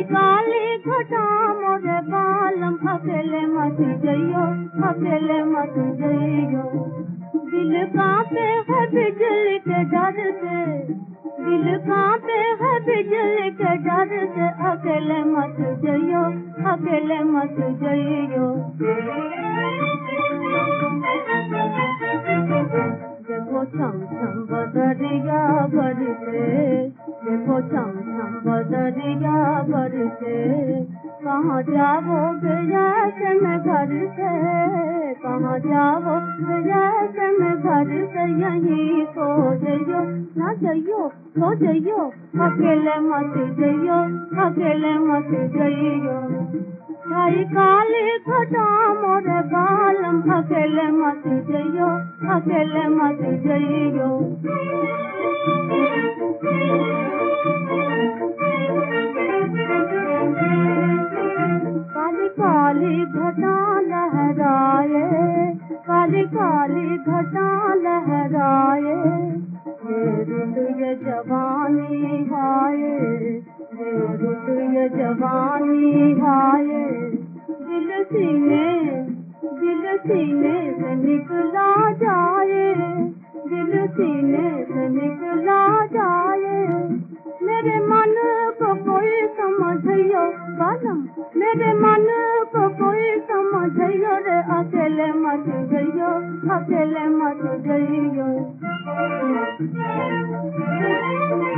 काली घटा मोरे बालम अकेले मत जइयो, अकेले मत जइयो। दिल कांपे है बिजली के डर से, दिल कांपे है बिजली के डर से, अकेले मत जइयो, अकेले मत जइयो। देखो छम छम बदरिया बरसे, देखो छम छम बदरिया बरसे, कहाँ जाओगे जैसे मैं घर से, कहाँ जाओगे जैसे मैं घर से, यहीं सो जइयो, ना जइयो सो जइयो, अकेले मत जइयो, अकेले मत जइयो। छाई काली घटा मोरे बालम अकेले मत जइयो, अकेले मत जइयो। काली काली घटा लहराए, काली काली घटा लहराए, ये रुत ये जवानी हाय, ये रुत ये जवानी हाय। दिल सीने से निकला जाए, दिल सीने से निकला जाए। मेरे मन को कोई समझियो बालम, मेरे मन को कोई समझियो रे, अकेले मत जइयो, अकेले मत जइयो।